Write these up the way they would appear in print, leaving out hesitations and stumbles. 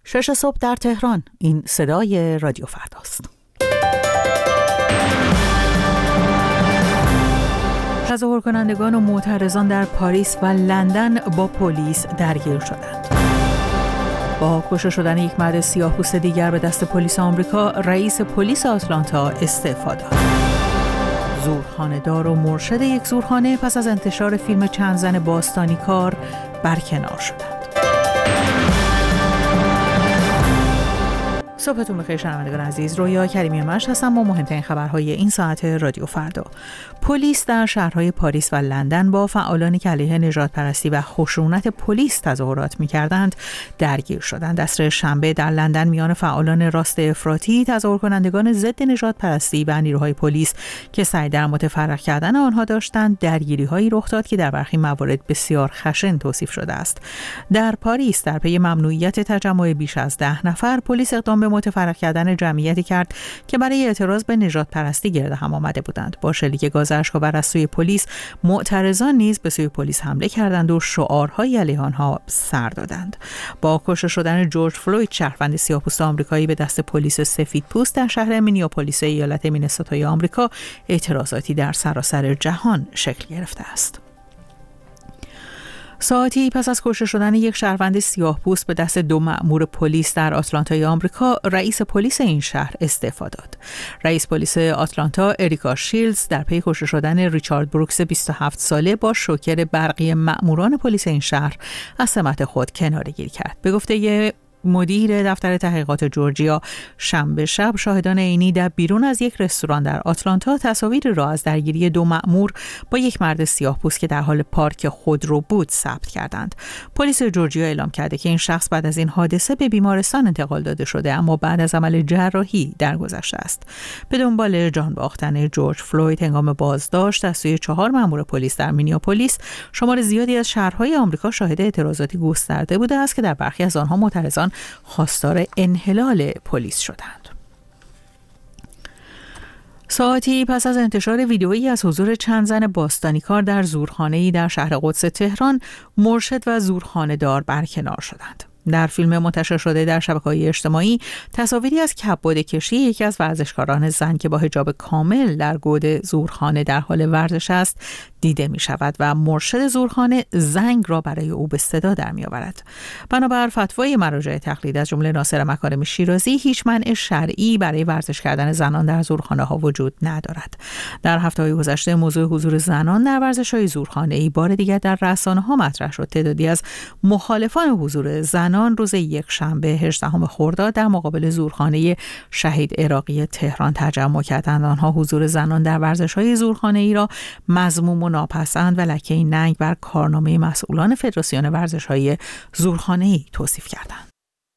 6 صبح در تهران. این صدای رادیو فرداست. تظاهر کنندگان و معترضان در پاریس و لندن با پلیس درگیر شدند. با کشته شدن یک مرد سیاه‌پوست دیگر به دست پلیس آمریکا، رئیس پلیس آتلانتا استعفا داد. زورخانه‌دار و مرشد یک زورخانه پس از انتشار فیلم چند زن باستانی کار برکنار شدند. صبحتون بخیر شنوندگان عزیز. رویا کریمی مشت هستم با مهمترین خبرهای این ساعت رادیو فردا. پلیس در شهرهای پاریس و لندن با فعالانی که علیه نژادپرستی و خشونت پلیس تظاهرات می‌کردند درگیر شدند. عصر شنبه در لندن میان فعالان راست افراطی، تظاهر کنندگان ضد نژادپرستی و نیروهای پلیس که سعی در متفرق کردن آنها داشتند، درگیری‌هایی رخ داد که در برخی موارد بسیار خشن توصیف شده است. در پاریس در پی ممنوعیت تجمع بیش از 10 نفر، پلیس اقدام به متفرق کردن جمعیتی کرد که برای اعتراض به نژادپرستی گرد هم آمده بودند. با شلیک گاز اشک‌آور از سوی پلیس، معترضان نیز به سوی پلیس حمله کردند و شعارهای علیه آنها سر دادند. با کشته شدن جورج فلوید، شهروند سیاه‌پوست آمریکایی به دست پلیس سفیدپوست در شهر مینیاپولیس ایالت مینسوتای آمریکا، اعتراضاتی در سراسر جهان شکل گرفته است. ساعتی پس از کشته شدن یک شهروند سیاه‌پوست به دست 2 مأمور پلیس در آتلانتای آمریکا، رئیس پلیس این شهر استعفا داد. رئیس پلیس آتلانتا اریکا شیلدز در پی کشته شدن ریچارد بروکس 27 ساله با شوکر برقی مأموران پلیس این شهر از سمت خود کناره‌گیری کرد. به گفته مدیر دفتر تحقیقات جورجیا، شنبه شب شاهدان عینی در بیرون از یک رستوران در آتلانتا تصاویری را از درگیری 2 مأمور با یک مرد سیاه‌پوست که در حال پارک خودرو بود ثبت کردند. پلیس جورجیا اعلام کرده که این شخص بعد از این حادثه به بیمارستان انتقال داده شده، اما بعد از عمل جراحی درگذشته است. به دنبال جان باختن جورج فلوید هنگام بازداشت از سوی 4 مأمور پلیس در مینیاپولیس، شمار زیادی از شهرهای آمریکا شاهد اعتراضاتی گسترده بوده است که در برخی از آنها معترضان خواستار انحلال پلیس شدند. ساعتی پس از انتشار ویدئویی از حضور چند زن باستانیکار در زورخانه‌ای در شهر قدس تهران، مرشد و زورخانه‌دار برکنار شدند. در فیلم منتشر شده در شبکه‌های اجتماعی، تصاویری از کبوده کشی یکی از ورزشکاران زن که با حجاب کامل در گود زورخانه در حال ورزش است دیده می شود و مرشد زورخانه زنگ را برای او به صدا در می آورد. بنابر فتوای مراجع تقلید از جمله ناصر مکارم شیرازی، هیچ منع شرعی برای ورزش کردن زنان در زورخانه ها وجود ندارد. در هفته‌های گذشته موضوع حضور زنان در ورزش‌های زورخانه‌ای بار دیگر در رسانه‌ها مطرح شد. تعدادی از مخالفان حضور زنان روز یکشنبه 18 خرداد در مقابل زورخانه شهید عراقی تهران تجمع کردند. آنها حضور زنان در ورزش‌های زورخانه‌ای را مذموم و ناپسند و لکه ننگ بر کارنامه مسئولان فدراسیون ورزش‌های زورخانه‌ای توصیف کردند.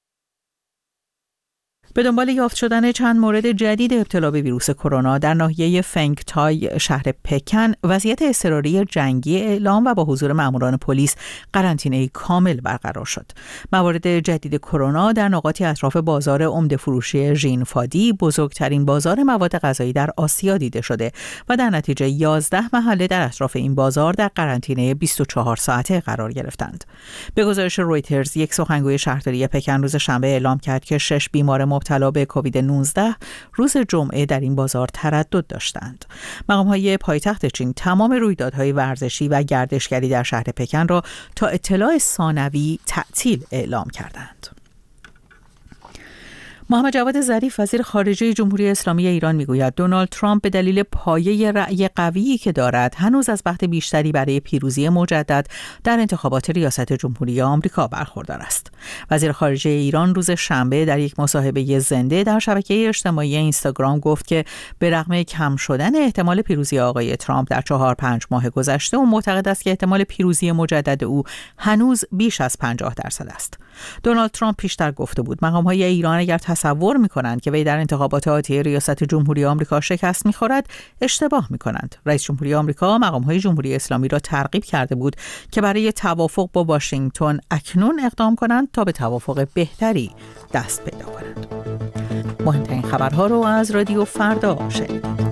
به دنبال یافت شدن چند مورد جدید ابتلا به ویروس کرونا در ناحیه فنگتای شهر پکن، وضعیت اضطراری جنگی اعلام و با حضور ماموران پلیس قرنطینه کامل برقرار شد. موارد جدید کرونا در نقاطی اطراف بازار عمده فروشی ژینفادی، بزرگترین بازار مواد غذایی در آسیا دیده شده و در نتیجه 11 محله در اطراف این بازار در قرنطینه 24 ساعته قرار گرفتند. به گزارش رویترز، یک سخنگوی شهرداری پکن روز شنبه اعلام کرد که 6 بیمار مبتلا به کووید 19 روز جمعه در این بازار تردد داشتند. مقام‌های پایتخت چین تمام رویدادهای ورزشی و گردشگری در شهر پکن را تا اطلاع ثانوی تعطیل اعلام کردند. محمد جواد ظریف، وزیر خارجه جمهوری اسلامی ایران، میگوید دونالد ترامپ به دلیل پایه رأی قویی که دارد هنوز از بخت بیشتری برای پیروزی مجدد در انتخابات ریاست جمهوری آمریکا برخوردار است. وزیر خارجه ایران روز شنبه در یک مصاحبه زنده در شبکه اجتماعی اینستاگرام گفت که به رغم کم شدن احتمال پیروزی آقای ترامپ در 4-5 ماه گذشته، او معتقد است که احتمال پیروزی مجدد او هنوز بیش از 50% است. دونالد ترامپ پیشتر گفته بود مقام‌های ایران اگر تصور می‌کنند که وی در انتخابات آتی ریاست جمهوری آمریکا شکست می‌خورد، اشتباه می‌کنند. رئیس جمهوری آمریکا مقام‌های جمهوری اسلامی را ترغیب کرده بود که برای توافق با واشنگتن اکنون اقدام کنند تا به توافق بهتری دست پیدا کنند. مهمترین خبرها رو از رادیو فردا شنیدید.